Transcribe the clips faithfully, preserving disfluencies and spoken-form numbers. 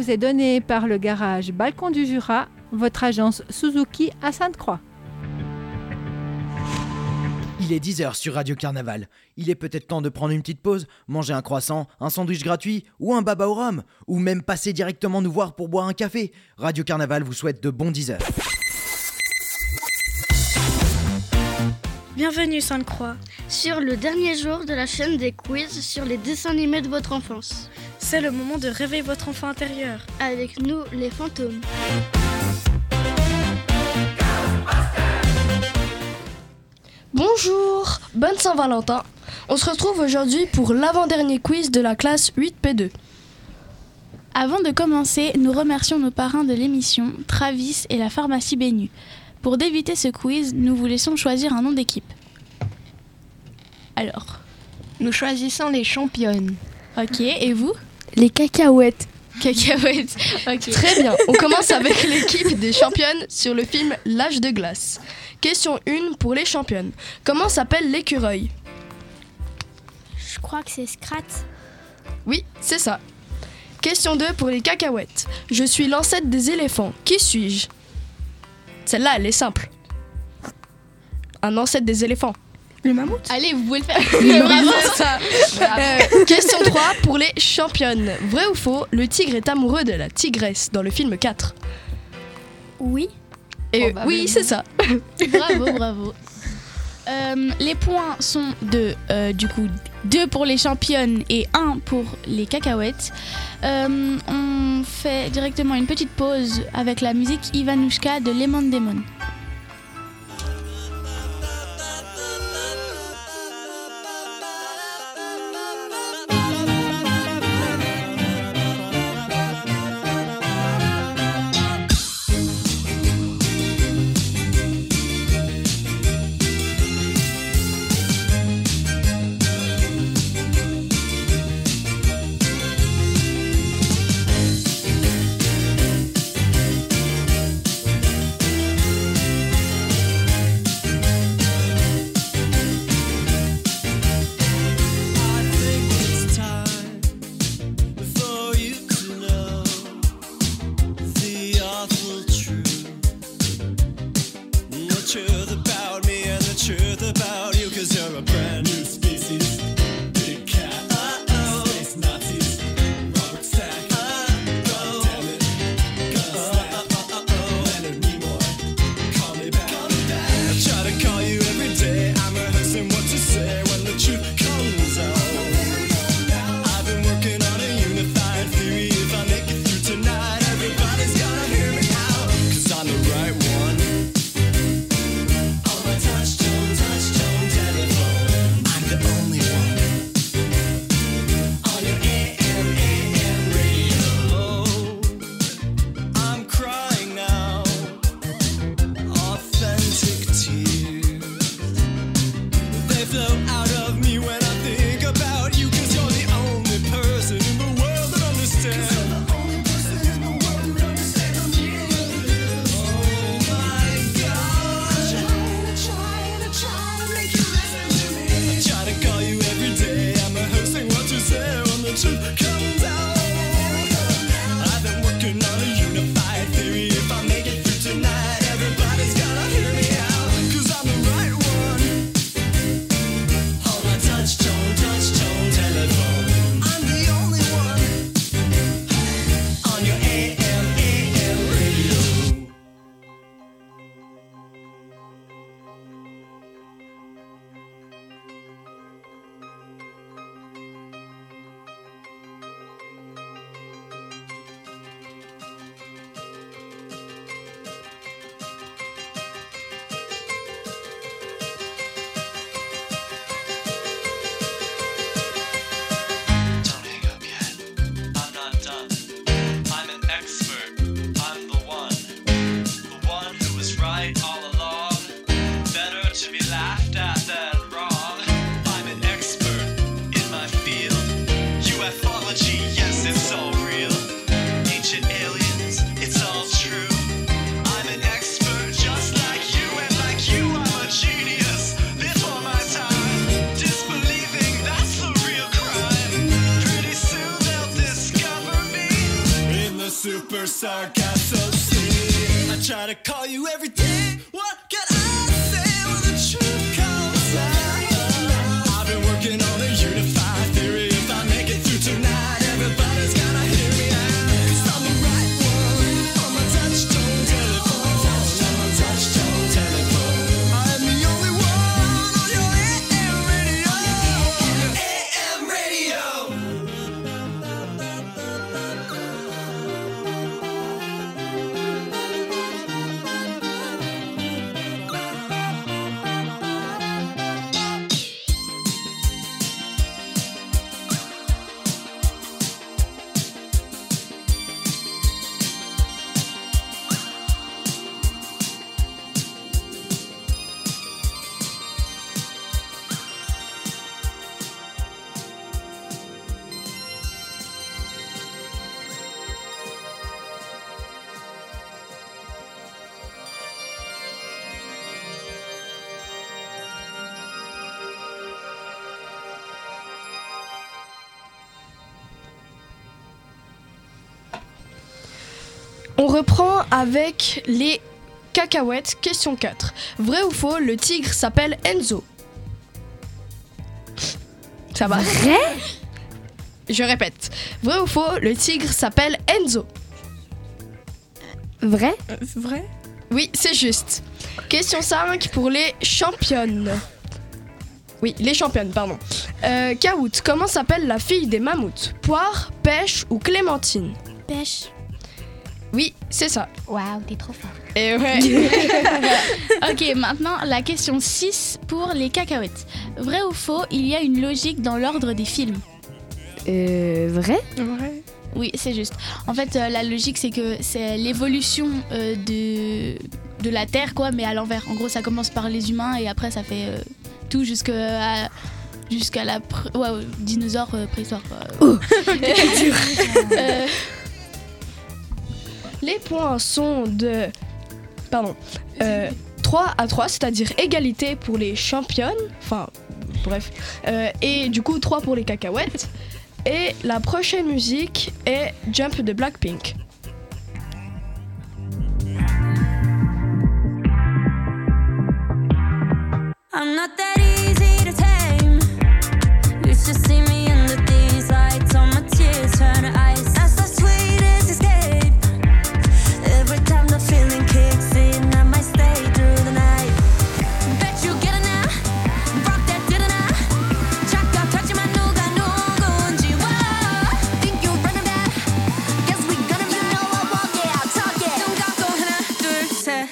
vous est donné par le garage Balcon du Jura, votre agence Suzuki à Sainte-Croix. Il est dix heures sur Radio Carnaval. Il est peut-être temps de prendre une petite pause, manger un croissant, un sandwich gratuit ou un baba au rhum, ou même passer directement nous voir pour boire un café. Radio Carnaval vous souhaite de bons dix heures. Bienvenue Sainte-Croix. Sur le dernier jour de la chaîne des quiz sur les dessins animés de votre enfance. C'est le moment de réveiller votre enfant intérieur. Avec nous, les fantômes. Bonjour, bonne Saint-Valentin. On se retrouve aujourd'hui pour l'avant-dernier quiz de la classe huit P deux. Avant de commencer, nous remercions nos parrains de l'émission, Travis et la pharmacie Bénu. Pour débuter ce quiz, nous vous laissons choisir un nom d'équipe. Alors, nous choisissons les championnes. Ok, et vous ? Les cacahuètes. Cacahuètes, ok. Très bien, on commence avec l'équipe des championnes sur le film L'âge de glace. Question un pour les championnes. Comment s'appelle l'écureuil ? Je crois que c'est Scrat. Oui, c'est ça. Question deux pour les cacahuètes. Je suis l'ancêtre des éléphants. Qui suis-je ? Celle-là, elle est simple. Un ancêtre des éléphants. Le mammouth ? Allez, vous pouvez le faire. Oui, c'est ça. Euh, question trois pour les championnes. Vrai ou faux, le tigre est amoureux de la tigresse dans le film quatre ? Oui. Et oui, c'est ça. Bravo, bravo. Euh, les points sont de, euh, du coup, deux pour les championnes et un pour les cacahuètes. Euh, on fait directement une petite pause avec la musique Ivanouchka de Lemon Demon. dark I so see. I try to call you every day. What can I say when the truth comes out? I've been working on a unified theory. If I make it through tonight, everybody's gonna hear me out. 'Cause I'm the right one on my touch-tone telephone. On my touch-tone telephone. I am the only one on your A M radio. On your A M radio. On reprend avec les cacahuètes. Question quatre. Vrai ou faux, le tigre s'appelle Enzo? Ça va? Vrai? Je répète. Vrai ou faux, le tigre s'appelle Enzo? Vrai? Euh, vrai? Oui, c'est juste. Question cinq pour les championnes. Oui, les championnes, pardon. Euh, Kaout, comment s'appelle la fille des mammouths? Poire, pêche ou clémentine? Pêche. Oui, c'est ça. Waouh, t'es trop fort. Et ouais. Ok, maintenant la question six pour les cacahuètes. Vrai ou faux, il y a une logique dans l'ordre des films? Euh, vrai? Vrai. Oui, c'est juste. En fait, euh, la logique, c'est que c'est l'évolution euh, de, de la Terre, quoi, mais à l'envers. En gros, ça commence par les humains et après, ça fait euh, tout jusqu'à jusqu'à la pr- ouais, ouais, dinosaure euh, préhistoire. Quoi. Oh. Euh, Les points sont de pardon, euh, trois à trois, c'est-à-dire égalité pour les championnes, enfin bref, euh, et du coup trois pour les cacahuètes. Et la prochaine musique est Jump de Blackpink. I'm not that easy to tame. You should see me under these lights. All my tears turn to ice. That's the sweetest escape. Every time the feeling kicks in, I might stay through the night. Bet you get it now. Rock that didn't I? 잠깐 touching my 누가 누군지. Whoa. Think you're running back? Guess we gonna be. You know I walk it out, talk it. 눈 감고 하나 둘 셋.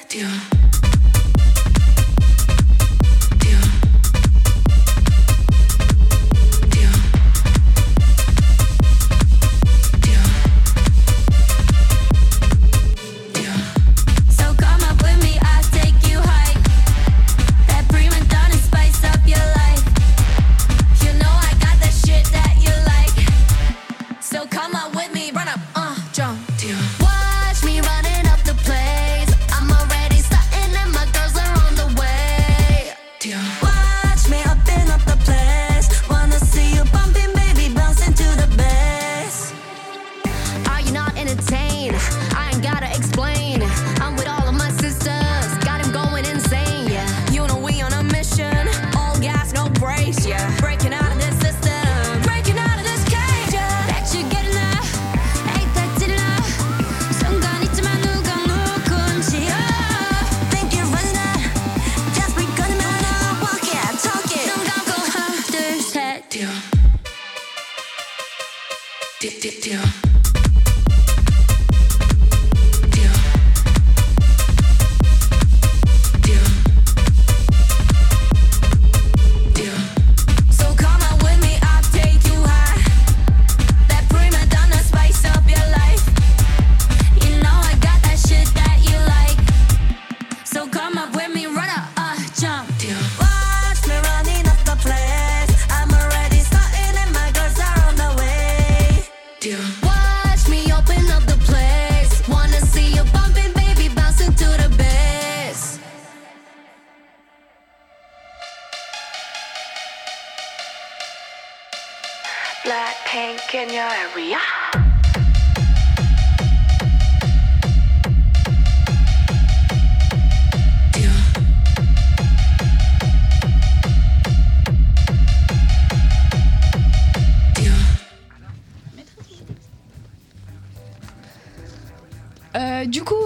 Blackpink in your area.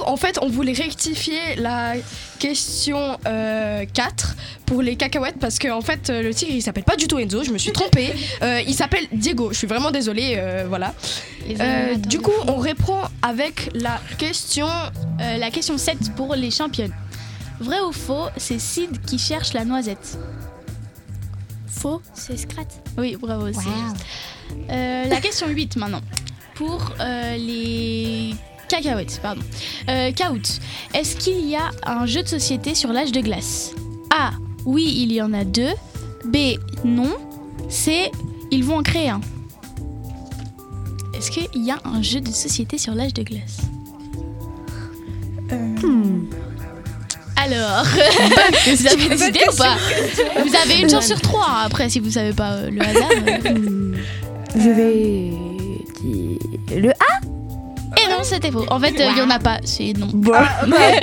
en fait, on voulait rectifier la question euh, quatre pour les cacahuètes parce que en fait, le tigre il s'appelle pas du tout Enzo, je me suis trompée. Euh, il s'appelle Diego, je suis vraiment désolée, euh, voilà. Euh, du coup, on reprend avec la question... Euh, la question sept pour les championnes. Vrai ou faux, c'est Sid qui cherche la noisette. Faux. C'est Scrat. Oui, bravo. Wow. C'est... Euh, la question huit maintenant. Pour euh, les cacahuètes, pardon. Euh, Caout, est-ce qu'il y a un jeu de société sur l'âge de glace? A. Oui, il y en a deux. B. Non. C. Ils vont en créer un. Est-ce qu'il y a un jeu de société sur l'âge de glace? Euh... Hmm. Alors, vous avez décidé ou pas? Vous avez une chance sur trois. Hein. Après, si vous savez pas euh, le hasard. Euh... Hmm. Je vais dire le A. Et non, c'était faux. En fait, il n'y en a pas. C'est non. Bon. Ah, okay.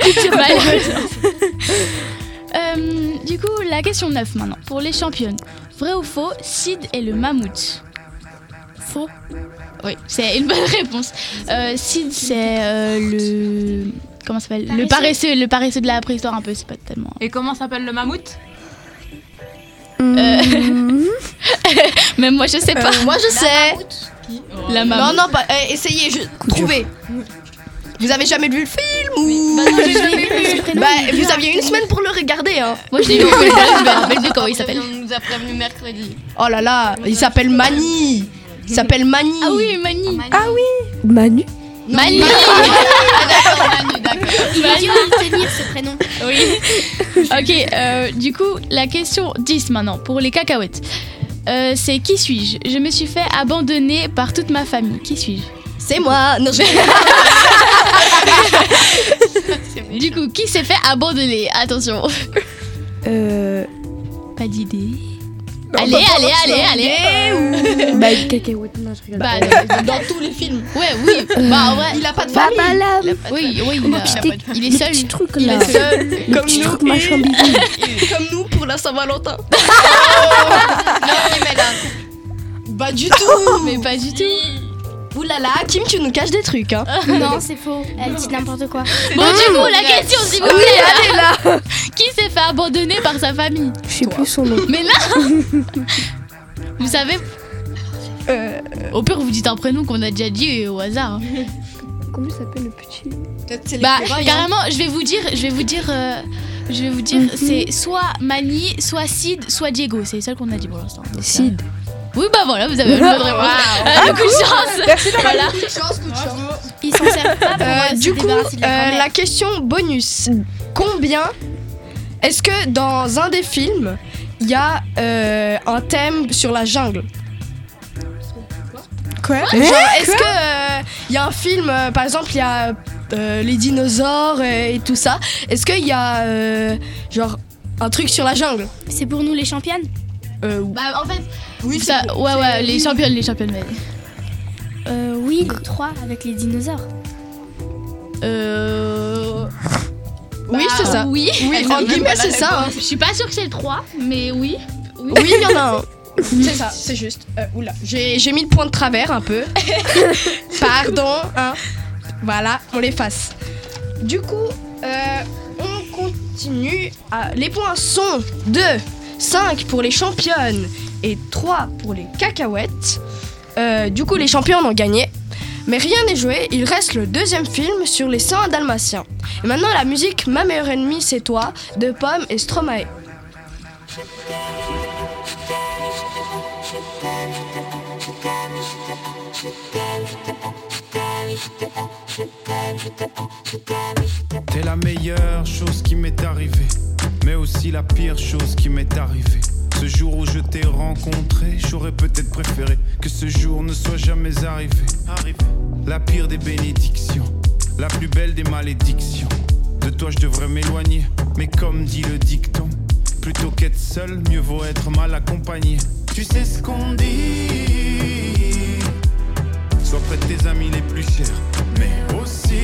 euh, du coup, la question neuf maintenant. Pour les championnes. Vrai ou faux, Sid est le mammouth? Faux. Oui, c'est une bonne réponse. Euh, Sid, c'est euh, le... Comment ça s'appelle? Le paresseux, le paresseux de la préhistoire un peu, c'est pas tellement... Et comment s'appelle le mammouth? euh... Même moi, je sais pas. Euh, moi, je sais. La mammouth. Non, non, pas. Eh, essayez, je... trouvez. Vous avez jamais vu le film ou... Bah non, j'ai jamais vu. Bah, vous aviez une semaine pour le regarder, hein. Moi, je l'ai vu, mais je me rappelle plus comment il s'appelle. On nous a prévenu mercredi. Oh là là, il s'appelle Mani. Il s'appelle Mani. Ah oui, Mani. Ah oui. Manu. Mani. Ah d'accord, Manu, d'accord. Il a dû retenir ce prénom. Oui. Ok, euh, du coup, la question dix maintenant, pour les cacahuètes. Euh, c'est qui suis-je? Je me suis fait abandonner par toute ma famille. Qui suis-je? C'est moi. Non, je... Du coup, qui s'est fait abandonner? Attention. Euh... Pas d'idée. Non, allez, bah, allez, allez, allez, allez. Bah, une cacahuète, non, je rigole. Bah, dans, dans tous les films. ouais, oui. Bah, en vrai. Il a pas de Bah, famille. bah là, Oui, oui, il, Comment a- tu t'es- il est les seul. petits trucs Il là. est seul, Les comme petits nous. trucs machin bidule. Comme nous pour la Saint-Valentin. Non, mais là. Bah du tout. Mais pas du tout. Ouh là là, Kim, tu nous caches des trucs, hein. Non, c'est faux. Elle dit n'importe quoi. Bon, du coup, la question, s'il vous Oui, plaît. allez là. Qui s'est fait abandonner par sa famille? Je sais plus son nom. Mais là, vous savez, Euh, au pire, vous dites un prénom qu'on a déjà dit au hasard. Comment s'appelle le petit? peut-être c'est les Bah, cobayes, hein. carrément, je vais vous dire, je vais vous dire, euh, je vais vous dire, c'est soit Mani, soit Sid, soit Diego. C'est les seuls qu'on a dit pour l'instant. Donc, Sid. euh, Oui, bah voilà, vous avez une bonne réponse. Euh, beaucoup de chance. Voilà. Coup de chance, coup de chance. Ils s'en servent pas pour Euh, euh, se du coup, débarrasser de la euh, grand-mère. la question bonus. Combien est-ce que dans un des films, il y a euh, un thème sur la jungle? Quoi? Genre, est-ce que il y a un film, euh, par exemple, il y a euh, les dinosaures et, et tout ça. Est-ce qu'il y a euh, genre un truc sur la jungle? C'est pour nous les championnes. euh, Bah, en fait, Oui, ça, ouais, ouais, les championnes, les championnes. ouais. Euh, oui, le trois avec les dinosaures. Euh. oui, c'est ça. Oui. Oui, en guillemets, c'est ça. Hein. Je suis pas sûre que c'est le trois, mais oui. Oui. Oui, il y en a un. C'est ça, c'est juste. Euh, oula, j'ai j'ai mis le point de travers un peu. Pardon, hein. Voilà, on l'efface. Du coup, euh, on continue. À... Les points sont deux, cinq pour les championnes et trois pour les cacahuètes. Euh, du coup, les champions ont gagné. Mais rien n'est joué, il reste le deuxième film sur les cent un dalmatiens. Et maintenant, la musique Ma meilleure ennemie, c'est toi de Pomme et Stromae. T'es la meilleure chose qui m'est arrivée, mais aussi la pire chose qui m'est arrivée. Ce jour où je t'ai rencontré, j'aurais peut-être préféré que ce jour ne soit jamais arrivé. Arrivé. La pire des bénédictions, la plus belle des malédictions. De toi je devrais m'éloigner, mais comme dit le dicton, plutôt qu'être seul, mieux vaut être mal accompagné. Tu sais ce qu'on dit, sois près de tes amis les plus chers, mais aussi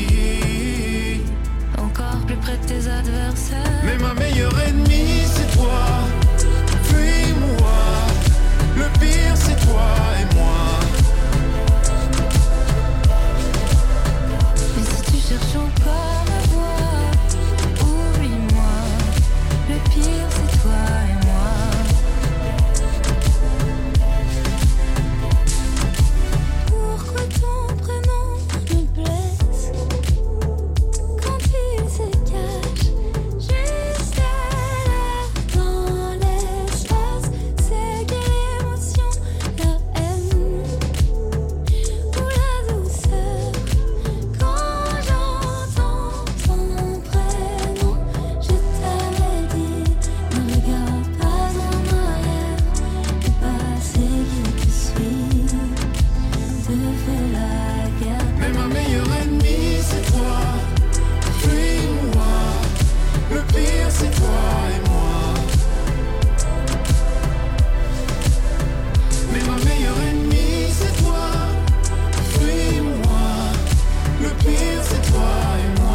Encore plus près de tes adversaires. mais ma meilleure ennemie c'est toi, puis moi. Le pire c'est toi et moi. Mais si tu cherche encore ma voix. Oublie-moi, le pire c'est toi et moi. Pourquoi ton prénom me blesse quand il se cache juste là dans l'espace? C'est quelle émotion, la haine ou la douceur? Quand j'entends ton prénom, je t'avais dit, ne regarde pas en arrière. Le passé qui te suit te fait la guerre. Mais ma meilleure ennemie c'est toi. Fuis-moi. Le pire c'est toi et moi. Mais ma meilleure ennemie c'est toi. Fuis-moi. Le pire c'est toi et moi.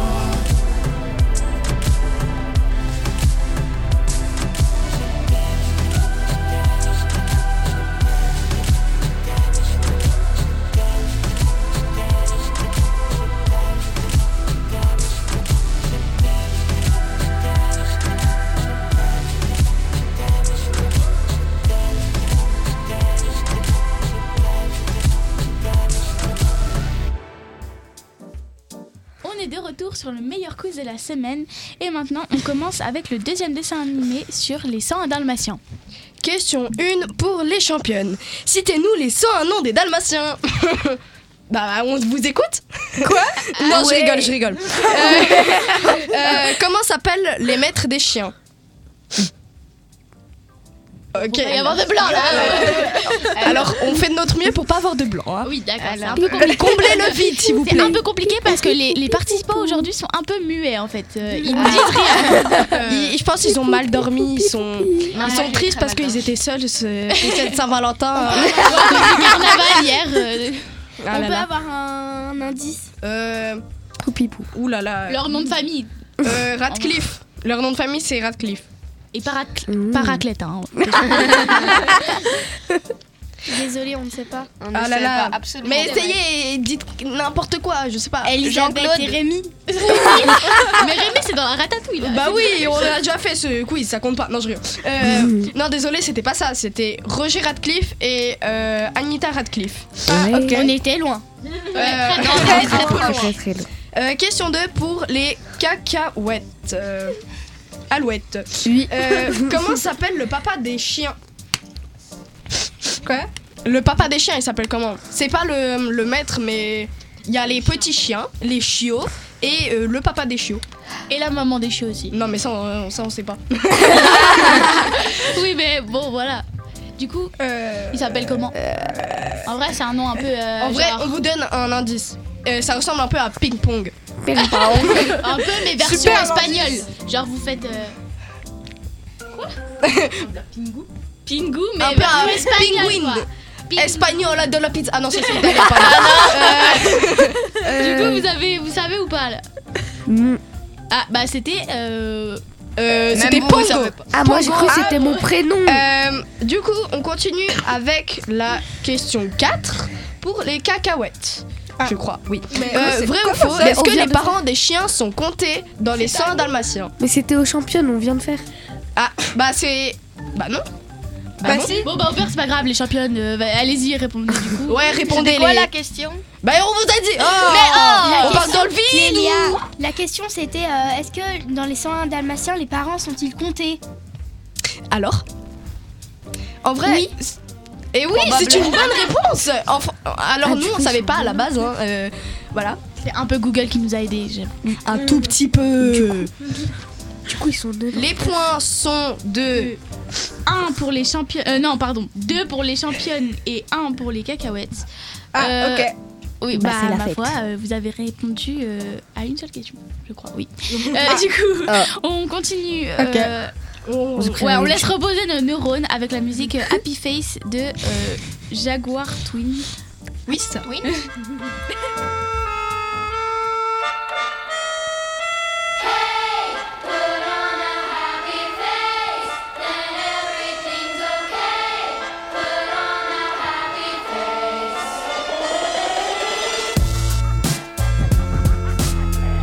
On est de retour sur le meilleur quiz de la semaine et maintenant on commence avec le deuxième dessin animé sur les cent un Dalmatiens. Question un pour les championnes. Citez-nous les cent un noms des Dalmatiens. Bah, on vous écoute? Quoi? Non, je ouais. rigole, je rigole. Euh, euh, comment s'appellent les maîtres des chiens? Ok. Il va y avoir de blanc là. Alors, on fait de notre mieux pour pas avoir de blanc. Hein. Oui, d'accord. C'est un Alors, peu compliqué. comblez le vide, s'il vous C'est plaît. un peu compliqué parce que les, les participants aujourd'hui sont un peu muets en fait. Euh, ils ne disent rien. Euh, Ils- je pense qu'ils ont mal dormi, ils sont, ils Ouais, sont j'ai tristes très parce mal qu'ils dormi. étaient seuls ce, cette Saint-Valentin. le carnaval hier. euh, Ah On là peut là. avoir un, un indice. Euh, Poupipou. ouh là là. leur nom de famille. Euh, Radcliffe. Leur nom de famille c'est Radcliffe. Et parac- Mmh. paraclète. Hein. Désolée, on ne sait pas. On ne Ah là sait là. pas, absolument. Mais essayez, dites n'importe quoi, je sais pas. Elisabeth Jean-Claude. et Rémi. Mais Rémi, c'est dans la ratatouille là. Bah oui, on a déjà fait ce quiz, ça compte pas. Non, je rigole. Euh, non, désolé, c'était pas ça. C'était Roger Radcliffe et euh, Anita Radcliffe. Ouais. ok. On était loin. Euh, très, non, très, très, très, Très loin. très très loin. Euh, question deux pour les cacahuètes. Euh, Alouette. Oui. Euh, comment s'appelle le papa des chiens? Quoi? Le papa des chiens, il s'appelle comment? C'est pas le, le maître, mais il y a les petits chiens, les chiots et euh, le papa des chiots. Et la maman des chiots aussi. Non, mais ça, on, ça, on sait pas. Oui, mais bon, voilà. Du coup, Euh, il s'appelle comment? En vrai, c'est un nom un peu. euh, en vrai, genre- on vous donne un indice. Euh, ça ressemble un peu à ping-pong. un peu, mais version Super espagnole. Genre, vous faites. euh, Quoi? Pingu Pingu, mais Un peu version un espagnole. penguin. quoi. Ping- Espagnola de la pizza. Ah non, ça c'est italien, pardon. Du coup, vous, avez, vous savez ou pas là? Mm. Ah, bah c'était. Euh... Euh, Même c'était vous, vous Pongo. savez pas. Ah, moi j'ai cru que Ah, c'était mon prénom. Euh, du coup, on continue avec la question quatre pour les cacahuètes. Je crois, oui. Euh, vrai ou faux? ça Est-ce On que vient les de parents des chiens sont comptés dans les cent dalmatiens? Mais c'était aux championnes, on vient de faire. Ah, bah c'est. Bah non. Bah non. si. Bon, bah au pire, c'est pas grave, les championnes. euh, bah, allez-y, répondez du coup. Ouais, répondez C'était quoi les. la question? Bah on vous a dit. Oh, La on parle question- dans le vide. Clélia, ou- la question c'était euh, est-ce que dans les cent un dalmatiens, les parents sont-ils comptés? Alors. En vrai. Oui. c- Et oui, c'est une bonne réponse. Enfin, alors Ah, nous, du on coup, savait ils pas sont à la base. Hein, euh, voilà. C'est un peu Google qui nous a aidés. j'aime. Un tout petit peu. Du coup, ils sont deux. Les points sont de. Un pour les championnes. Euh, non, pardon. Deux pour les championnes et un pour les cacahuètes. Ah, Euh, ok. Oui, Bah, bah, c'est la ma fête. foi, euh, vous avez répondu euh, à une seule question, je crois, oui. Euh, du coup, Ah. on continue. euh, On- se crée ouais, un on huit. laisse reposer nos neurones avec la musique euh, Happy Face de euh, Jaguar Twin. Oui, ça. Oui. Put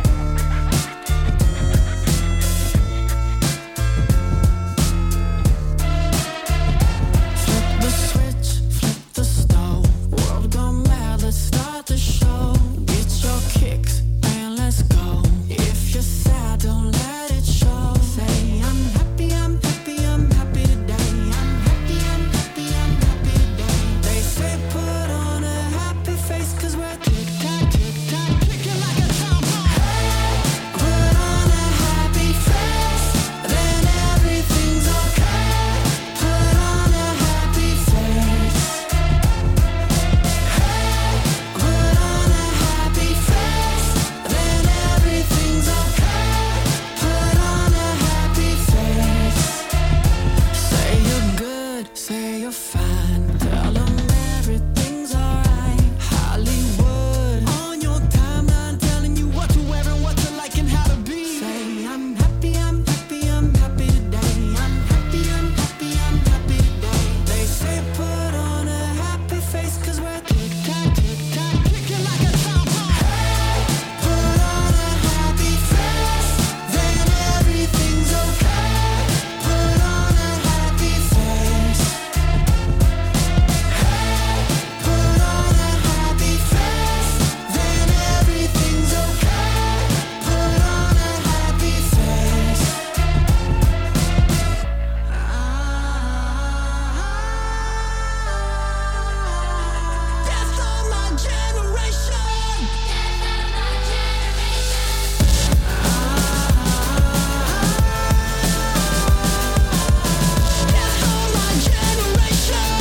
don't let it show. Say I'm happy, I'm happy, I'm happy today. I'm happy, I'm happy, I'm happy today. They say put on a happy face, cause we're tick-tock, tick-tock, ticking like a time bomb. Hey, put on a happy face, then everything's okay. Put on a happy face. Hey, put on a happy face, then everything's okay. Put on a happy face. Say you're good, say you're fine. Tell them everything's alright. Hollywood on your timeline, telling you what to wear and what to like and how to be. Say I'm happy, I'm happy, I'm happy today. I'm happy, I'm happy, I'm happy today. They say put on a happy face, cause we're tick-tock, tick-tock, ticking like a time bomb. Hey, put on a happy face, then everything's okay. Put on a happy face. Hey, put on a happy face, then everything's okay. Put on a happy face. Death on my generation. Death on my generation.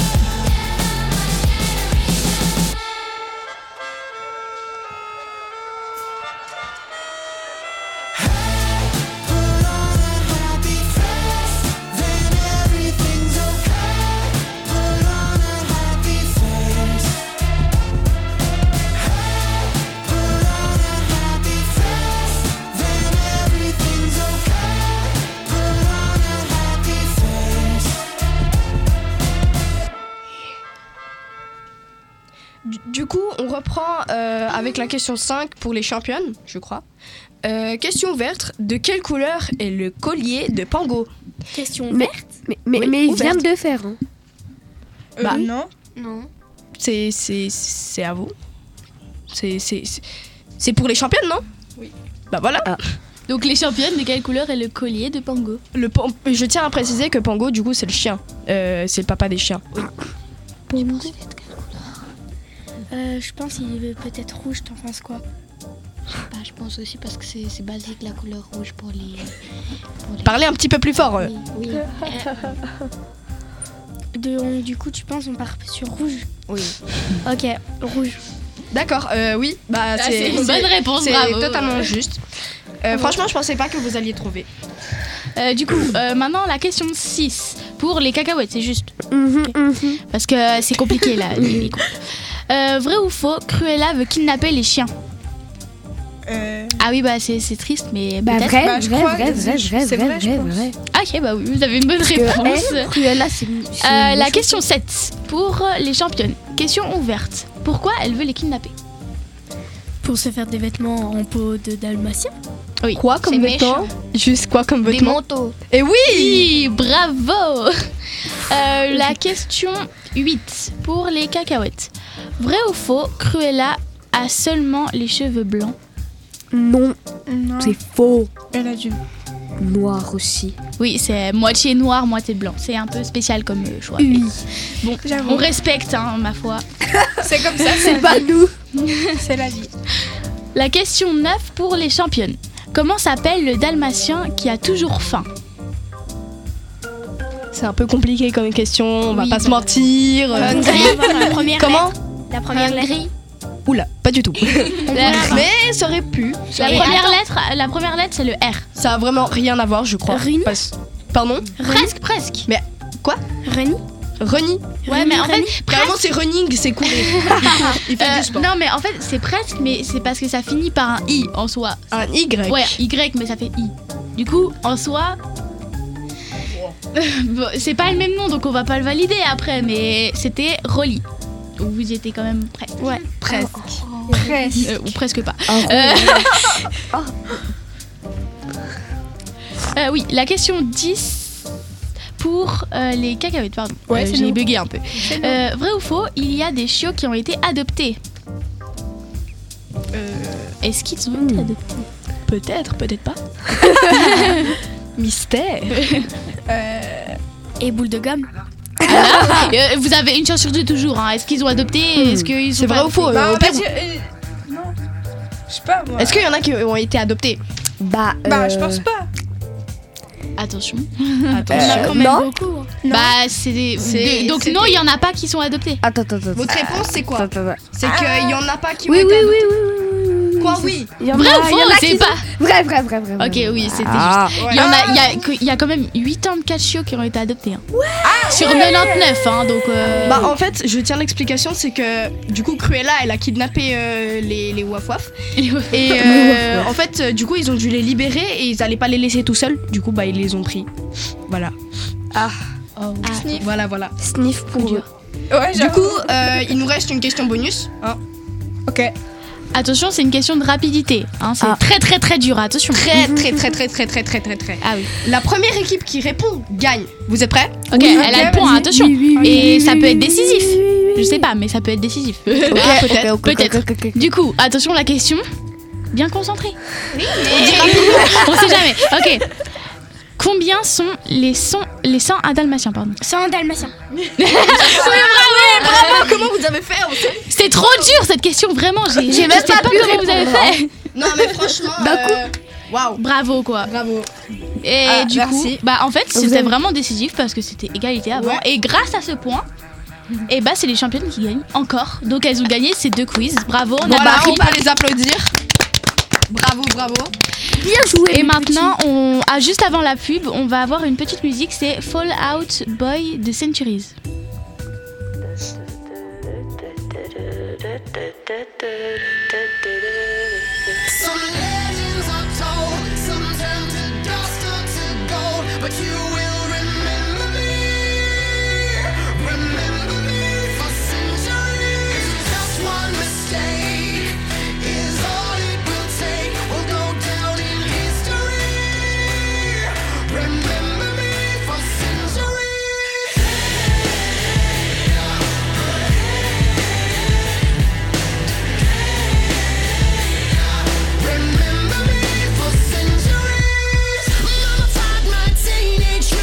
Put on a happy face, then everything's okay. Put on a happy face. Hey, put on a happy face, then everything's okay. Put on a happy face. Du, du coup, on reprend euh, avec la question cinq pour les championnes, je crois. Euh, question ouverte, de quelle couleur est le collier de Pango? Question Mais, verte. mais, mais, Oui, mais il ouverte. vient de le faire. Hein. Bah, non. Non. c'est, c'est, c'est à vous. C'est, c'est, c'est, c'est pour les championnes, non? Oui. Bah voilà. Donc les championnes, de quelle couleur est le collier de Pango? Le pan- je tiens à préciser que Pango, du coup, c'est le chien. Euh, c'est le papa des chiens. Euh, je pense qu'il est peut-être rouge, t'en penses quoi? Bah, je pense aussi parce que c'est c'est basique la couleur rouge pour les. Pour les... Parlez un petit peu plus fort. euh. Oui. oui. De, on- du coup, tu penses on part sur rouge? Oui. Ok, rouge. D'accord, euh, oui. Bah, c'est, c'est une bonne réponse, c'est bravo. totalement juste. Euh, franchement, je pensais pas que vous alliez trouver. Euh, du coup, euh, maintenant la question six pour les cacahuètes, c'est juste. Mhm, mhm. Parce que euh, c'est compliqué là. les- les coups. Euh, vrai ou faux, Cruella veut kidnapper les chiens? Euh, Ah oui, bah c'est c'est triste, mais Bah, peut-être. vrai, Bah, je vrai, crois vrai, que vrai, c'est- vrai, c'est vrai, vrai, je vrai, pense. vrai. Ah, ok, bah oui, vous avez une bonne Parce réponse. que elle, Cruella, c'est c'est Euh, une la chose. question sept pour les championnes. Question ouverte. Pourquoi elle veut les kidnapper? Pour se faire des vêtements en peau de dalmatien? Oui. Quoi comme C'est vêtements? méchant. Juste quoi comme Des vêtements? manteaux. Et oui. Oui, bravo. Euh, la question huit pour les cacahuètes. Vrai ou faux, Cruella a seulement les cheveux blancs? Non, non. c'est faux. Elle a du. Noir aussi. Oui, c'est moitié noir, moitié blanc. C'est un peu spécial comme euh, choix. Oui. Bon, J'avoue. on respecte, hein, ma foi. C'est comme ça. C'est pas nous. C'est la vie. La question neuf pour les championnes. Comment s'appelle le dalmatien qui a toujours faim? C'est un peu compliqué comme question, on va Oui, pas se bah, mentir. La première Comment? lettre. La première lettre. Gris. Oula, pas du tout. La, Mais ça aurait pu. la Et première attends. lettre, la première lettre, c'est le R. Ça a vraiment rien à voir, je crois. Reni Parce- Pardon? Presque, presque. Reni. Reni. Ouais, mais en fait, Carrément, c'est running, c'est courir. Il fait Euh, du sport. non, mais en fait, c'est presque, mais c'est parce que ça finit par un I en soi. Un Y. Ouais, Y, mais ça fait I. Du coup, en soi. Bon, c'est pas le même nom, donc on va pas le valider après, mais c'était Rolly. Donc vous y étiez quand même prêt. Ouais. Presque. Presque. Euh, ou presque pas. Oh, Euh, euh, oui, la question dix pour euh, les cacahuètes, pardon. Ouais, Euh, c'est j'ai nous. bugué un peu. Euh, vrai ou faux, il y a des chiots qui ont été adoptés? Euh, Est-ce qu'ils ont été adoptés? Peut-être, peut-être pas. Mystère. Euh, Et boule de gomme. Alors, euh, vous avez une chance sur deux toujours. Hein. Est-ce qu'ils ont adopté Hmm. Est-ce qu'ils C'est ont vrai pas ou faux Bah, euh, au bah, pire, je- euh, non. Je sais pas, moi. est-ce qu'il y en a qui ont été adoptés? Bah, Bah, je euh, pense pas. Attention. Attention. Euh, quand même non. beaucoup. hein. Non. Bah, c'est des... C'est- des- Donc c'était- non, il y en a pas qui sont adoptés. Attends, attends, attends. Votre réponse, c'est quoi? Attends, attends. C'est qu'il y en a pas qui ont Oui, été oui, oui, adoptés. oui, oui, oui, oui. Quoi, c'est- oui? Il y en Vrai a- ou il y faux en a C'est qui pas. sont- Vrai, vrai, vrai, vrai. Ok, vrai. oui, c'était Ah. juste. Il y en a, il y a, que- il y a quand même huit ans de quatre chiots qui ont été adoptés. Hein. Sur quatre-vingt-dix-neuf, hein, donc. euh, Bah en fait, je tiens l'explication, c'est que du coup Cruella, elle a kidnappé euh, les, les waf waf. Et euh, en fait, euh, du coup, ils ont dû les libérer et ils allaient pas les laisser tout seuls. Du coup, bah ils les ont pris. Voilà. Ah. Oh. Sniff. Voilà, voilà. Sniff pour eux. Ouais, Du j'avoue. coup, euh, il nous reste une question bonus. Ok. Attention, c'est une question de rapidité. Hein, c'est Ah. très très très dur. Attention. Très, très, très, très, très, très, très, très, très. Ah oui. La première équipe qui répond gagne. Vous êtes prêts? Ok, Oui, elle a ok, le point. vas-y. Attention. Oui, oui, oui, Et oui, ça oui, peut être oui, décisif. oui, oui, oui. Je sais pas, mais ça peut être décisif. Ok, peut-être. ok, ok, Peut-être. ok, ok, ok. Du coup, attention la question. Bien concentré. On sait jamais. Ok. Combien sont les cent les cent un dalmatiens, pardon. C'est un dalmatien. Bravo, comment vous avez fait? on sait- C'était trop dur cette question, vraiment. J'ai J'ai je même sais pas pu comment vous avez répondre. fait. Non, mais franchement. D'un coup. euh, Waouh. Bravo quoi. Bravo. Et Ah, du merci. coup, bah en fait, Vous c'était avez- vraiment décisif parce que c'était égalité avant. Ouais. Et grâce à ce point, et bah c'est les championnes qui gagnent encore. Donc elles ont gagné ces deux quiz. Bravo, on a Voilà, pris. on peut les applaudir. Bravo, bravo. Bien joué. Et mes maintenant, on, ah, juste avant la pub, on va avoir une petite musique, c'est Fall Out Boy de Centuries. Some legends are told, some turn to dust or to gold, but you will remember me, remember me for centuries. Just one mistake is all it will take. We'll go down in history. Remember me for centuries. Remember me for centuries. Mama tied my teenage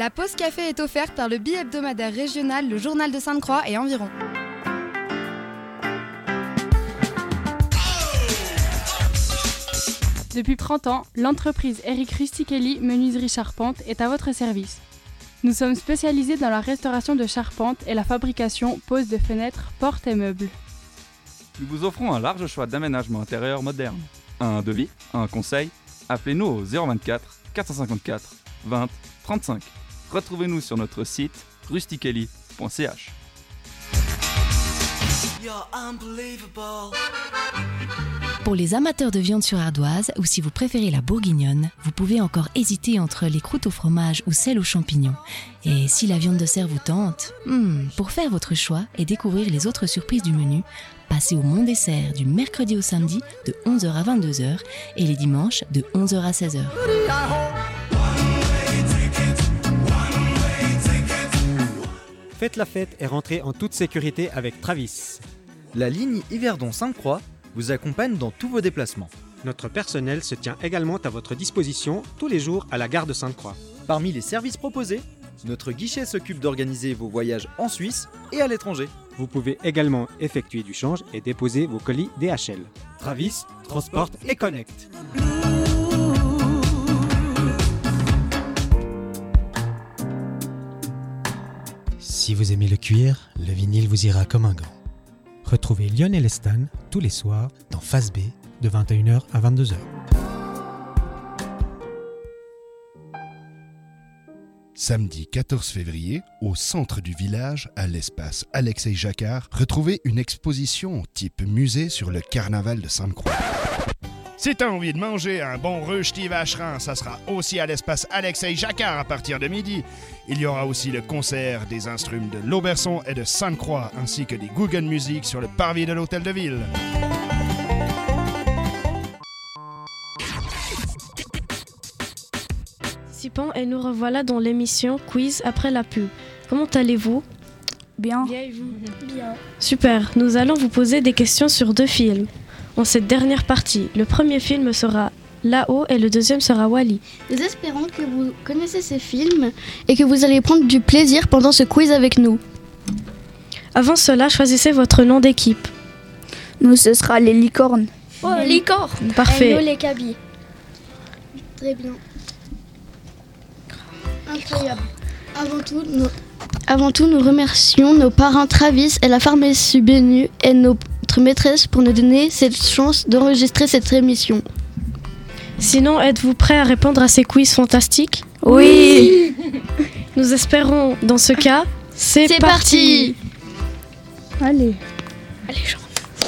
La pause café est offerte par le bi-hebdomadaire régional Le Journal de Sainte-Croix et environ. Depuis trente ans, l'entreprise Eric Rustichelli Menuiserie Charpente est à votre service. Nous sommes spécialisés dans la restauration de charpente et la fabrication pose de fenêtres, portes et meubles. Nous vous offrons un large choix d'aménagements intérieurs modernes. Un devis, un conseil, appelez-nous au zéro vingt-quatre quatre cent cinquante-quatre vingt trente-cinq. Retrouvez-nous sur notre site rustichelli point c h. Pour les amateurs de viande sur ardoise, ou si vous préférez la bourguignonne, vous pouvez encore hésiter entre les croûtes au fromage ou celles aux champignons. Et si la viande de cerf vous tente, hmm, pour faire votre choix et découvrir les autres surprises du menu, passez au Mont Dessert du mercredi au samedi de onze heures à vingt-deux heures et les dimanches de onze heures à seize heures. Faites la fête et rentrez en toute sécurité avec Travis. La ligne Yverdon-Sainte-Croix vous accompagne dans tous vos déplacements. Notre personnel se tient également à votre disposition tous les jours à la gare de Sainte-Croix. Parmi les services proposés, notre guichet s'occupe d'organiser vos voyages en Suisse et à l'étranger. Vous pouvez également effectuer du change et déposer vos colis D H L. Travis, transporte et connecte. Si vous aimez le cuir, le vinyle vous ira comme un gant. Retrouvez Lionel et Stan tous les soirs dans Face B de vingt et une heures à vingt-deux heures. Samedi quatorze février, au centre du village, à l'espace Alexei Jacquard, retrouvez une exposition type musée sur le carnaval de Sainte-Croix. Si t'as envie de manger un bon rösti vacherin, ça sera aussi à l'espace Alexei Jacquard à partir de midi. Il y aura aussi le concert des instruments de l'Auberson et de Sainte-Croix, ainsi que des Guggen Music sur le parvis de l'hôtel de ville. Sipan et nous revoilà dans l'émission Quiz après la pub. Comment allez-vous ? Bien. Bien et vous ? Bien. Super, nous allons vous poser des questions sur deux films. En cette dernière partie, le premier film sera Là-haut et le deuxième sera Wall-E. Nous espérons que vous connaissez ces films et que vous allez prendre du plaisir pendant ce quiz avec nous. Avant cela, choisissez votre nom d'équipe. Nous, ce sera les licornes. Oh, les licornes. Parfait. Et nous, les cabis. Très bien. Incroyable. Avant tout, nous, avant tout, nous remercions nos parrains Travis et la pharmacie Bénu et notre maîtresse pour nous donner cette chance d'enregistrer cette émission. Sinon, êtes-vous prêts à répondre à ces quiz fantastiques ? Oui. Nous espérons, dans ce cas, c'est, c'est parti. parti Allez. Allez, Jean.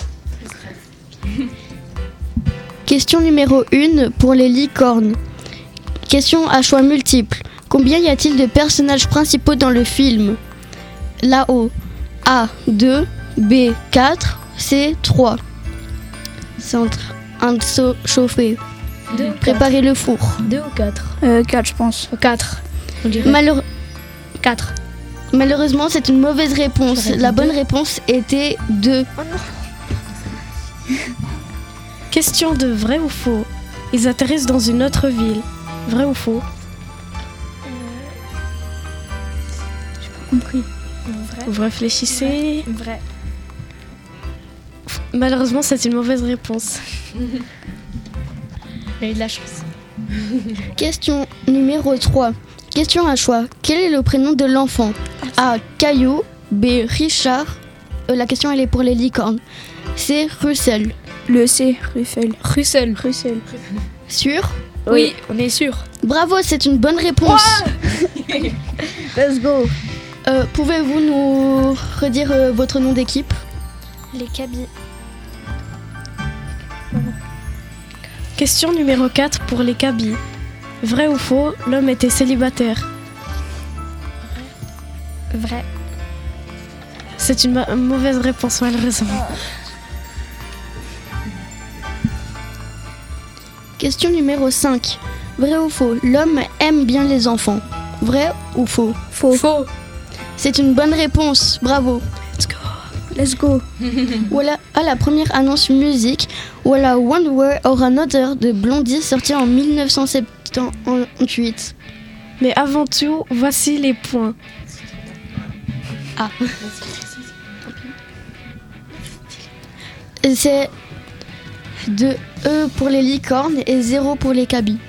Question numéro un pour les licornes. Question à choix multiples. Combien y a-t-il de personnages principaux dans le film ? Là-haut. A. deux. B. quatre. C. trois. C'est en train de se chauffer. Deux, Préparez le four. deux ou quatre Euh, quatre, je pense. quatre. On dirait. Malheure- quatre. Malheureusement, c'est une mauvaise réponse. J'aurais dit La deux. bonne réponse était deux. Oh non. Question de vrai ou faux. Ils atterrissent dans une autre ville. Vrai ou faux ? J'ai pas compris. Vrai. Vous réfléchissez. Vrai. Malheureusement, c'est une mauvaise réponse. J'ai eu de la chance. Question numéro trois. Question à choix. Quel est le prénom de l'enfant ? A. Caillou. B. Richard. Euh, la question, elle est pour les licornes. C. Russell. Le C, Ruffel. Russell. Russell. Sûr ? Oui, on est sûr. Bravo, c'est une bonne réponse. Let's go. Euh, Pouvez-vous nous redire euh, votre nom d'équipe ? Les cabis. Question numéro quatre pour les cabis. Vrai ou faux, l'homme était célibataire. Vrai. C'est une ma- mauvaise réponse malheureusement. Question numéro cinq. Vrai ou faux, l'homme aime bien les enfants. Vrai ou faux ? Faux. Faux. C'est une bonne réponse, bravo. Let's go. Let's go. Voilà à la première annonce musique. Voilà One Way or Another de Blondie sorti en mille neuf cent soixante-dix-huit. Mais avant tout, voici les points. Ah. C'est deux E pour les licornes et zéro pour les cabis.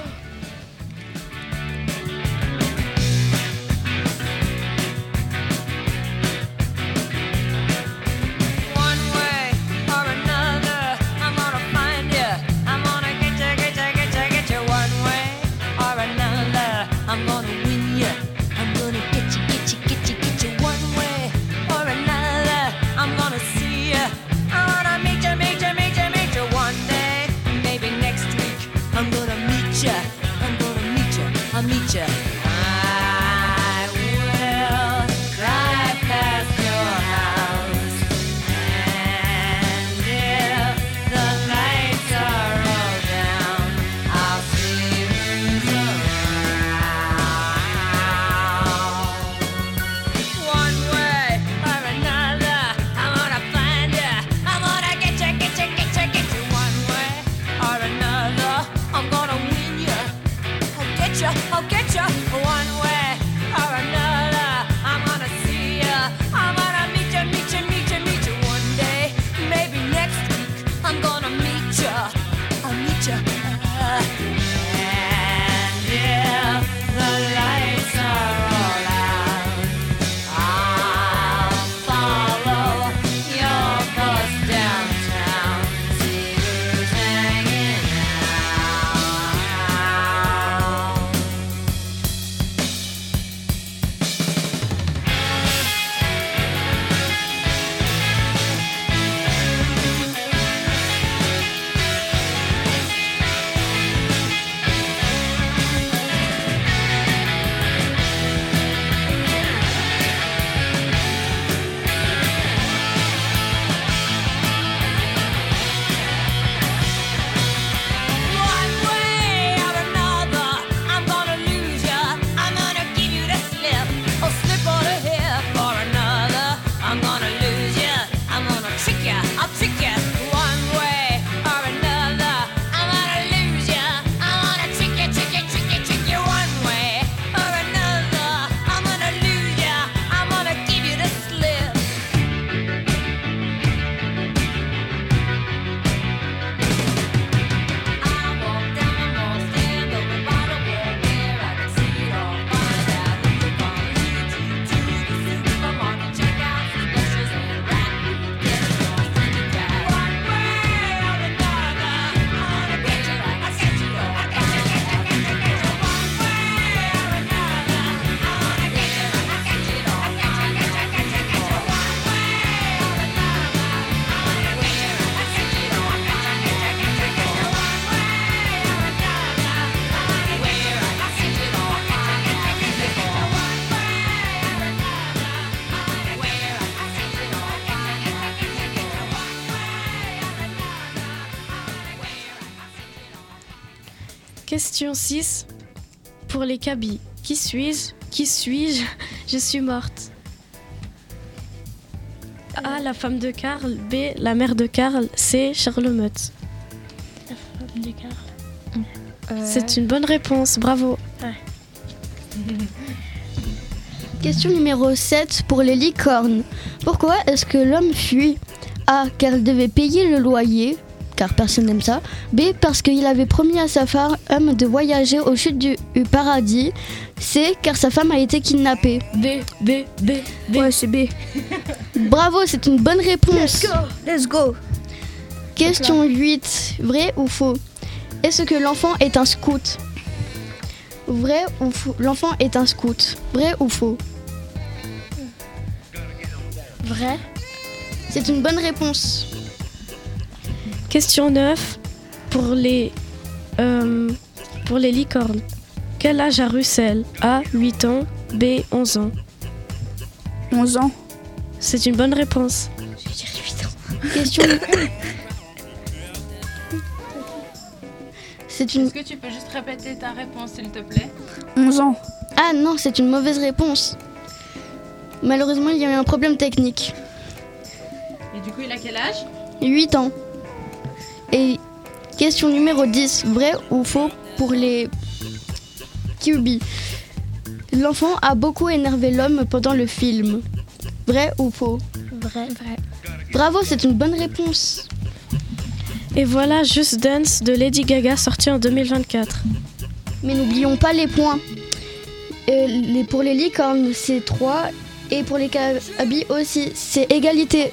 Question six. Pour les cabis. Qui suis-je Qui suis-je Je suis morte. A. La femme de Karl. B. La mère de Karl. C. Charlotte. La femme de Karl. Euh... C'est une bonne réponse, bravo. Ouais. Question numéro sept pour les licornes. Pourquoi est-ce que l'homme fuit? A. Car il devait payer le loyer, car personne n'aime ça. B. Parce qu'il avait promis à sa femme de voyager aux chutes du, du paradis. C. Car sa femme a été kidnappée. D. D. D. D. Ouais, c'est B. Bravo, c'est une bonne réponse. Let's go. Let's go. Question huit. Vrai ou faux? Est-ce que l'enfant est un scout? Vrai ou faux? L'enfant est un scout. Vrai ou faux? Vrai. C'est une bonne réponse. Question neuf. Pour les, euh, pour les licornes. Quel âge a Russell? A. huit ans. B. onze ans. onze ans. C'est une bonne réponse. Je vais dire huit ans. Question... C'est une... Est-ce que tu peux juste répéter ta réponse, s'il te plaît? onze ans. Ah non, c'est une mauvaise réponse. Malheureusement, il y a eu un problème technique. Et du coup, il a quel âge? huit ans. Et question numéro dix. Vrai ou faux pour les Q B? L'enfant a beaucoup énervé l'homme pendant le film. Vrai ou faux? Vrai. Vrai. Bravo, c'est une bonne réponse. Et voilà Just Dance de Lady Gaga sorti en deux mille vingt-quatre. Mais n'oublions pas les points. Euh, les, pour les licornes, c'est trois. Et pour les cabis aussi, c'est égalité.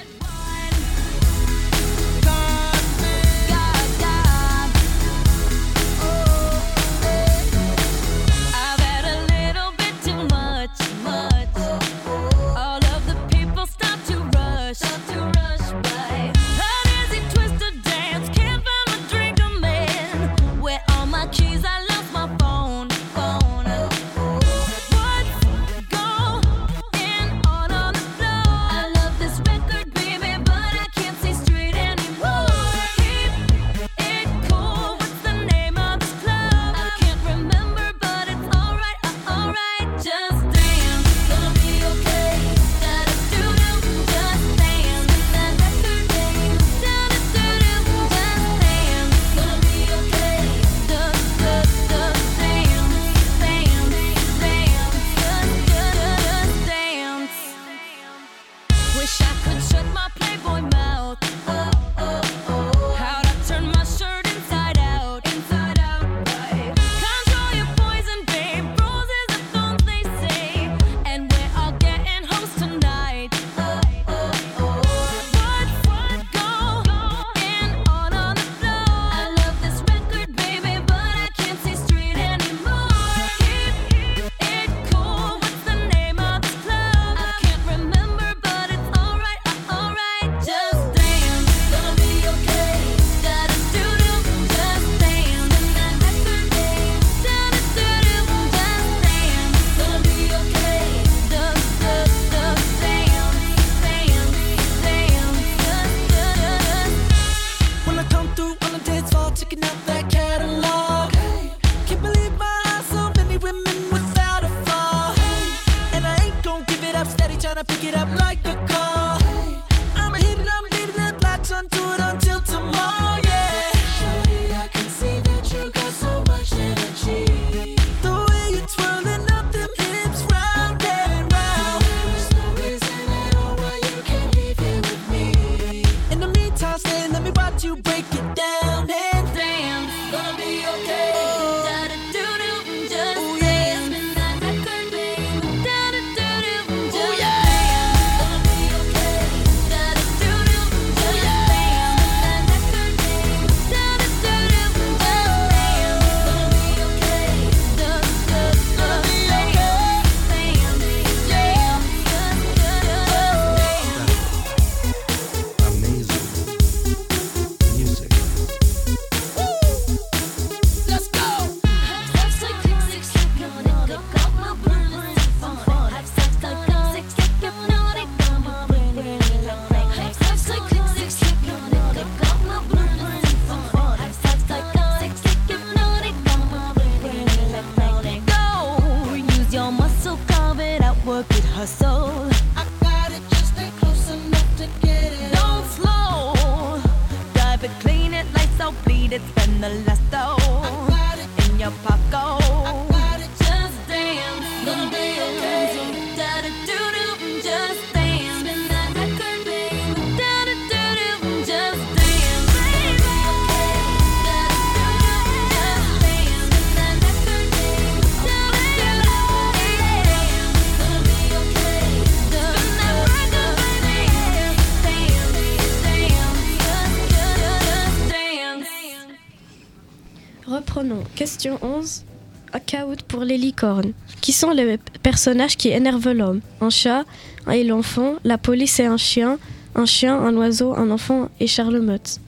Reprenons. Question onze. À Caout pour les licornes. Qui sont les personnages qui énervent l'homme? Un chat et l'enfant, la police et un chien, un chien, un oiseau, un enfant et Charles Meutz.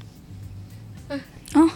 Oh.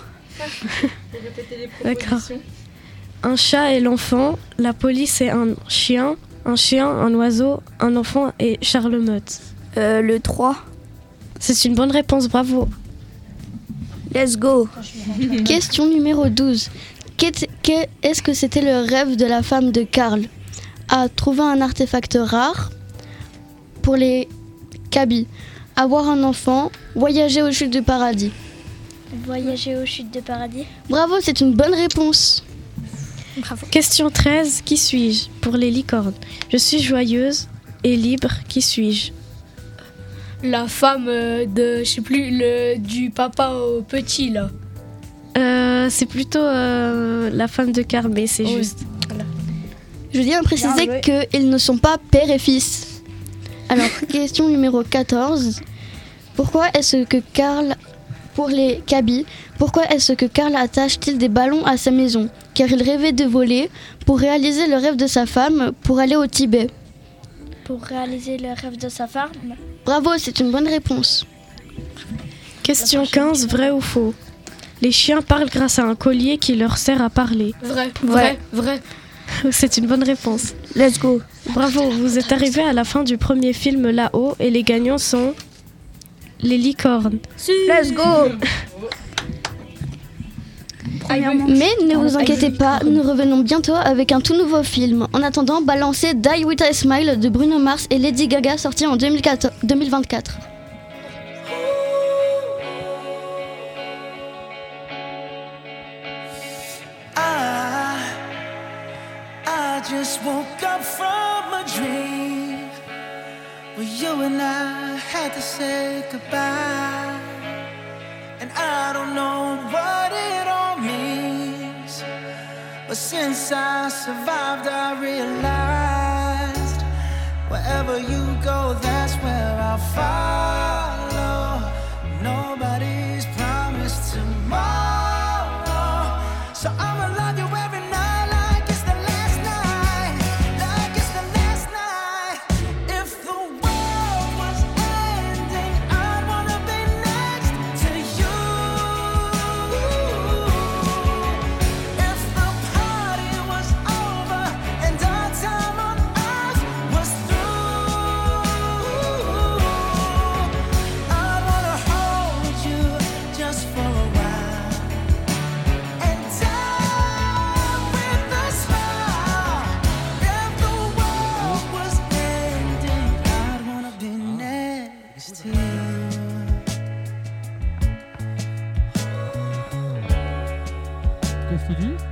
D'accord. Un chat et l'enfant, la police et un chien, un chien, un oiseau, un enfant et Charles Meutz. Euh, le trois. C'est une bonne réponse, bravo. Let's go. Question numéro douze. Qu'est- qu'est- Est-ce que c'était le rêve de la femme de Karl? A. Trouver un artefact rare. Pour les cabis, avoir un enfant, voyager aux chutes du paradis. Voyager aux chutes de paradis. Bravo, c'est une bonne réponse. Bravo. Question treize. Qui suis-je pour les licornes? Je suis joyeuse et libre. Qui suis-je? La femme euh, de, je sais plus, le, du papa au petit là. Euh, c'est plutôt euh, la femme de Carmé, c'est Oui. juste. Je tiens à préciser Bien qu'ils ne sont pas père et fils. Alors, question numéro quatorze. Pourquoi est-ce que Karl, pour les cabis, pourquoi est-ce que Karl attache-t-il des ballons à sa maison? Car il rêvait de voler pour réaliser le rêve de sa femme pour aller au Tibet. Pour réaliser le rêve de sa femme. Bravo, c'est une bonne réponse. Question quinze. Vrai ou faux? Les chiens parlent grâce à un collier qui leur sert à parler. Vrai, vrai, vrai. C'est une bonne réponse. Let's go. Bravo, vous êtes arrivé à la fin du premier film là-haut et les gagnants sont les licornes. Let's go. Mais ne vous inquiétez pas, nous revenons bientôt avec un tout nouveau film. En attendant, balancez Die With a Smile de Bruno Mars et Lady Gaga sorti en deux mille quatorze deux mille vingt-quatre. I, I just woke up from a dream where you and I had to say goodbye. And I don't know what it all means, but since I survived, I realized wherever you go, that's where I'll follow. Nobody's promised tomorrow, so I'ma love you every night like it's the last night, like it's the last night. If the world was ending, I'd wanna be next to you. If the party was over and our time on earth was through, I'd wanna hold you just for a while and die with a smile. If the world was ending, I'd wanna be next to you. Qu'est-ce qu'il dit?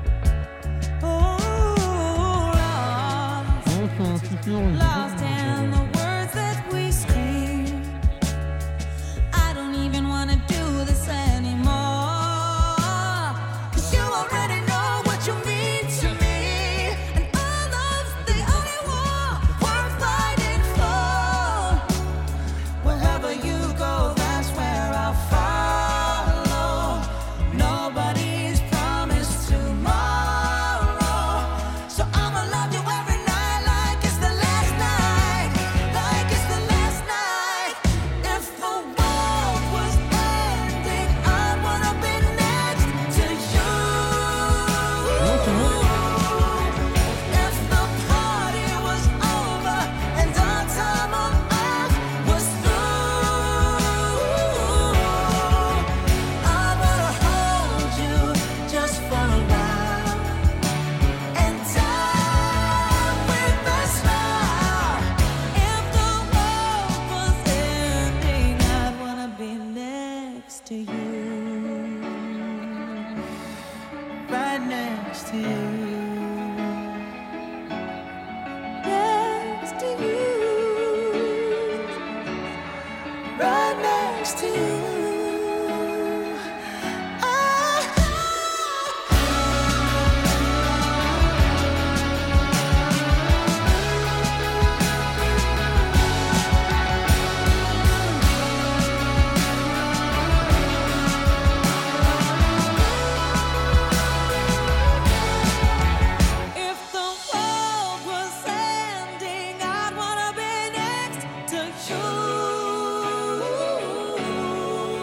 Lost in the words that we scream. I don't even wanna do this anymore. 'Cause you already know what you mean to me. And our love's the only war worth fighting for. Wherever you go, that's where I'll follow. Nobody's promised tomorrow, so I'ma love you every night like it's the last night, like it's the last night. If the world was ending, I'd wanna be next to you. If the party was over and our time on earth was through, I wanna hold you just for a while and die with a smile. If the world was ending, I'd wanna be next to you. Right next to you. Next to you. Right next to you. If the world was ending, I'd wanna be next to you.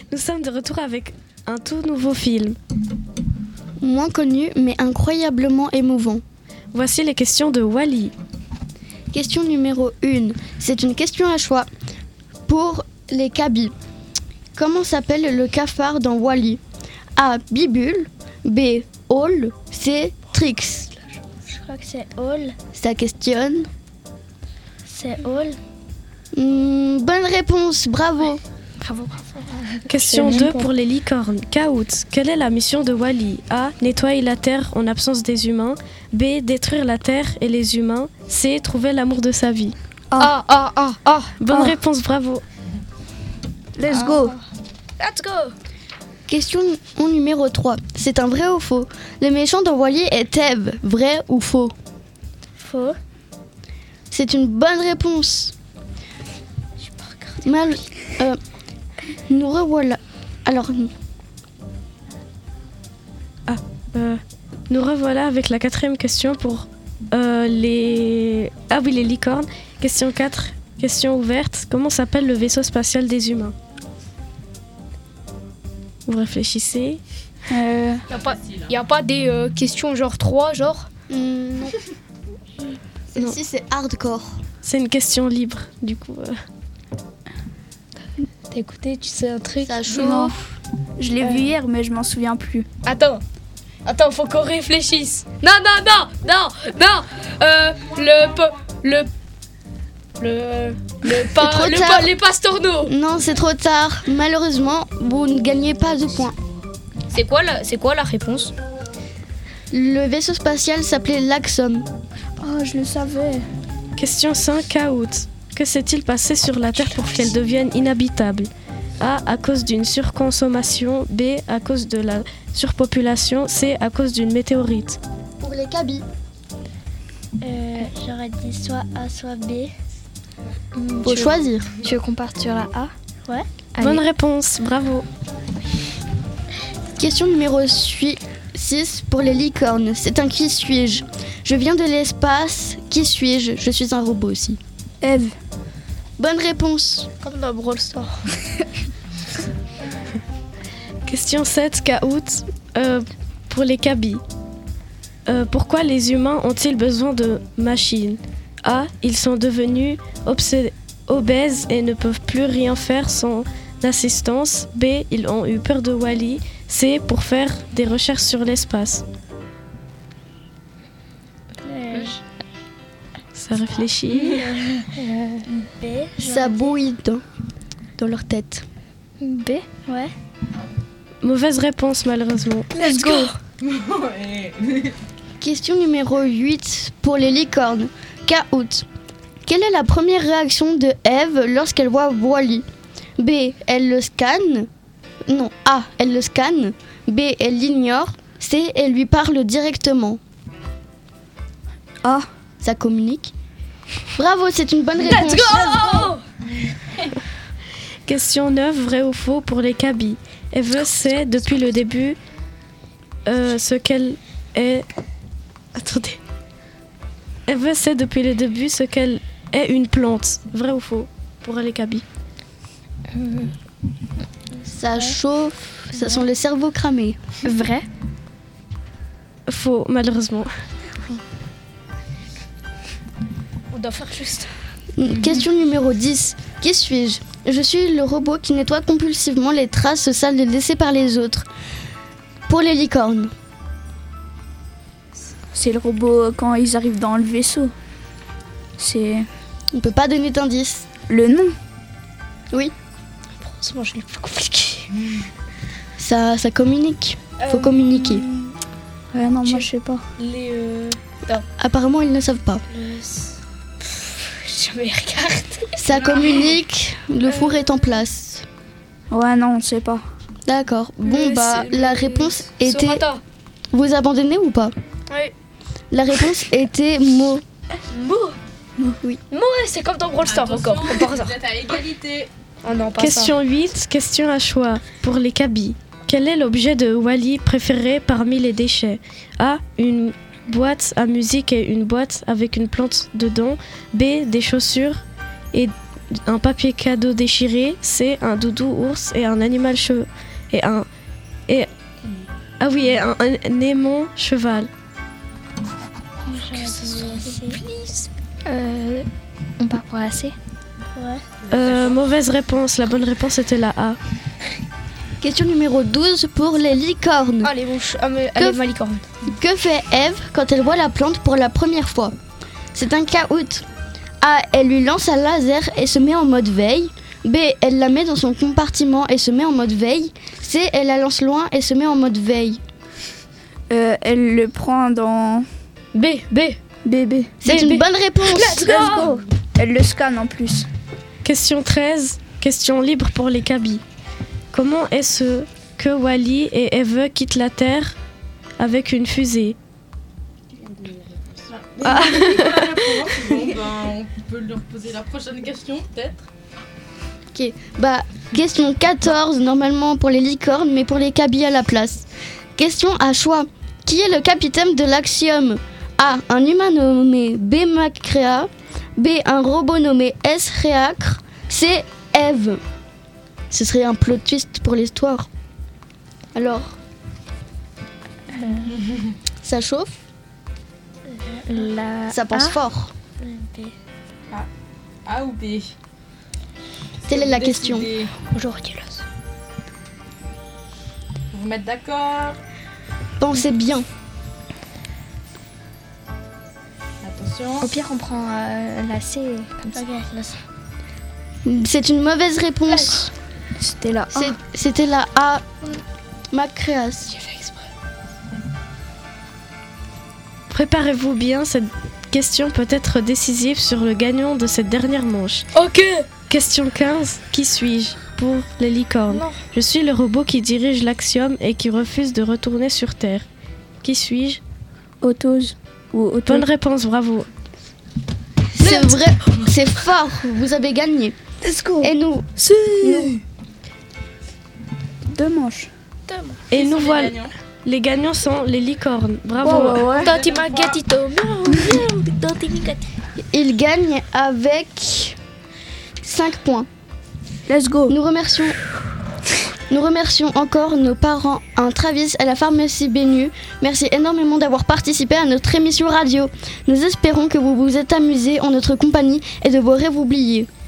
Nous sommes de retour avec un tout nouveau film. Moins connu, mais incroyablement émouvant. Voici les questions de Wall-E. Question numéro un. C'est une question à choix pour les cabis. Comment s'appelle le cafard dans Wall-E? A. Bibule. B. Hall. C. Trix. Je crois que c'est Hall. Ça questionne. C'est Hall. Hmm, bonne réponse, bravo. Bravo, bravo. Question Je sais deux même pas. pour les licornes. Kaout, quelle est la mission de Wall-E? A. Nettoyer la Terre en absence des humains. B. Détruire la Terre et les humains. C. Trouver l'amour de sa vie. Ah, ah, ah, ah. Bonne Ah. réponse, bravo. Let's go. Let's go. Question n- numéro trois. C'est un vrai ou faux? Le méchant dans Wall-E est Eve. Vrai ou faux? Faux. C'est une bonne réponse. Mal. euh, nous revoilà. Alors, Ah, euh, nous revoilà avec la quatrième question pour euh, les... Ah oui, les licornes. Question quatre, question ouverte. Comment s'appelle le vaisseau spatial des humains? Vous réfléchissez. Euh... Y a pas, y a pas des euh, questions genre trois, genre non. Celle-ci, c'est hardcore. C'est une question libre, du coup. euh. T'as écouté, tu sais un truc? Ça Non. chauffe. Je l'ai vu hier, mais je m'en souviens plus. Attends, attends, faut qu'on réfléchisse. Non, non, non, non, non. Euh, le, po- le, le, le, pa- trop le tard. pa- les pastornos. Non, c'est trop tard. Malheureusement, vous ne gagnez pas de points. C'est quoi la, c'est quoi la réponse? Le vaisseau spatial s'appelait l'Axom. Oh, je le savais. Question cinq, Kaout. Que s'est-il passé sur la Terre pour qu'elle devienne inhabitable? A. À cause d'une surconsommation. B. À cause de la surpopulation. C. À cause d'une météorite. Pour les cabis. Euh, J'aurais dit soit A, soit B. Faut choisir. Tu veux qu'on parte sur la A? Ouais. Bonne réponse, bravo. Question numéro six pour les licornes. C'est un qui suis-je? Je viens de l'espace. Qui suis-je? Je suis un robot aussi. Eve. Bonne réponse. Comme dans Brawl Stars. Question sept, Kaout. Euh, pour les cabis. Euh, pourquoi les humains ont-ils besoin de machines? A. Ils sont devenus obsé- obèses et ne peuvent plus rien faire sans assistance. B. Ils ont eu peur de Wall-E. C. Pour faire des recherches sur l'espace. Euh, Ça réfléchit. euh, B. Ça bouille dans, dans leur tête. B, ouais. Mauvaise réponse, malheureusement. Let's go. Question numéro huit pour les licornes. Kaout. Quelle est la première réaction de Eve lorsqu'elle voit Wall-E? B. Elle le scanne. Non. A. Elle le scanne. B. Elle l'ignore. C. Elle lui parle directement. A. Ça communique. Bravo, c'est une bonne réponse. Let's go. Question neuf, vrai ou faux pour les cabis. Eve sait depuis le début euh, ce qu'elle est... Attendez. Eve sait depuis le début ce qu'elle est une plante. Vrai ou faux pour les cabis? Ça chauffe. Ça sent le cerveau cramé. Vrai. Faux, malheureusement. On doit faire juste. Question numéro dix. Qui suis-je? Je suis le robot qui nettoie compulsivement les traces sales laissées par les autres. Pour les licornes. C'est le robot quand ils arrivent dans le vaisseau. C'est... On peut pas donner d'indice. Le nom? Oui. Franchement, je l'ai pas compliqué. Ça, ça communique. Faut Euh, communiquer. Ouais, non, moi je sais pas. Les. Euh... Non, Apparemment, ils ne savent pas. le. Pff, j'ai jamais regardé. Ça communique. Le four est en place. Ouais, non, on sait pas. D'accord. Bon, Le- bah, c'est la le- réponse était... Sorata. Vous abandonnez ou pas? Oui. La réponse était mot. Mo. Oui. Mo, ouais, c'est comme dans Brawl Stars encore. Comme par hasard. Vous êtes à égalité. Oh non, pas Question huit, question à choix pour les cabis. Quel est l'objet de Wall-E préféré parmi les déchets? A. Une boîte à musique et une boîte avec une plante dedans. B. Des chaussures et un papier cadeau déchiré. C, un doudou ours et un animal che... et un... et... Ah oui, et un, un aimant cheval. Euh, on part pour la C. Euh, mauvaise réponse, la bonne réponse était la A. Question numéro douze pour les licornes. Ah, les mouches. Ah, mais allez, ma licorne. Que fait Ève quand elle voit la plante pour la première fois? C'est un caout. A. Elle lui lance un laser et se met en mode veille. B. Elle la met dans son compartiment et se met en mode veille. C. Elle la lance loin et se met en mode veille. Euh, elle le prend dans... B, B. B, B. C'est B, une B. bonne réponse. Let's go. Elle le scanne en plus. Question treize, question libre pour les cabis. Comment est-ce que Wally et Eve quittent la Terre avec une fusée? Ah. Bon, ben, on peut leur poser la prochaine question, peut-être. Ok, bah, question quatorze, normalement pour les licornes, mais pour les cabis à la place. Question à choix. Qui est le capitaine de l'Axiom? A. Un humain nommé B. Macrea. B. Un robot nommé S. Réacre. C. Eve. Ce serait un plot twist pour l'histoire. Alors, Euh, ça chauffe? la Ça pense A. fort. B. A. A ou B? Telle est la question. Décidez. Aujourd'hui, là. Vous vous mettre d'accord. Pensez bien. Attention. Au pire, on prend euh, la C comme ça. La C. C'est une mauvaise réponse. C'était la A. C'est- C'était la A. Macreas. Préparez-vous bien, cette question peut être décisive sur le gagnant de cette dernière manche. Ok. Question quinze, qui suis-je? Pour les licornes. Non. Je suis le robot qui dirige l'Axiom et qui refuse de retourner sur Terre. Qui suis-je? Autos. Ou Auto. Bonne réponse, bravo. C'est vrai, c'est fort. Vous avez gagné. Let's go. Et nous, Si. nous Deux manches. Et nous sont les voilà. gagnants Les gagnants sont les licornes. Bravo. Ouais, ouais, ouais. Tanti Magatito. Tanti Magatito. il gagne avec cinq points. Let's go. Nous remercions, nous remercions encore nos parents, un Travis à la pharmacie Bénu. Merci énormément d'avoir participé à notre émission radio. Nous espérons que vous vous êtes amusés en notre compagnie et de vous rêves oubliés.